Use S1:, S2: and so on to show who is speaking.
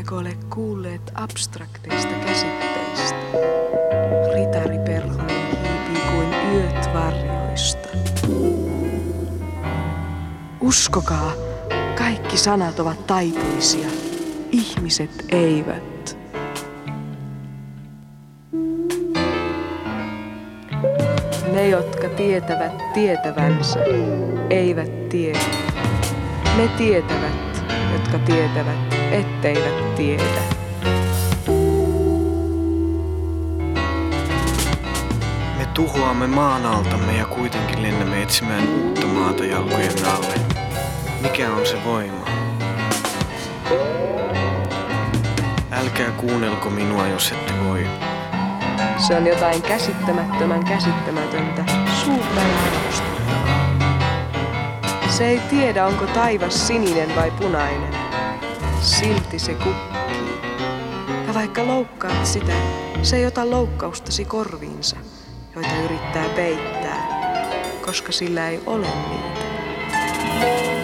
S1: Oletteko ole kuulleet abstrakteista käsitteistä? Ritari Perhonen hiipii kuin yöt varjoista. Uskokaa, kaikki sanat ovat taipuisia, ihmiset eivät. Ne, jotka tietävät tietävänsä, eivät tiedä. Ne tietävät, jotka tietävät, etteivät tiedä.
S2: Me tuhoamme maan altamme ja kuitenkin lennämme etsimään uutta maata jalkojen alle. Mikä on se voima? Älkää kuunnelko minua, jos ette voi.
S1: Se on jotain käsittämättömän käsittämätöntä, superarvostettavaa. Se ei tiedä, onko taivas sininen vai punainen. Silti se kukkii. Ja vaikka loukkaat sitä, se ei ota loukkaustasi korviinsa, joita yrittää peittää, koska sillä ei ole niitä.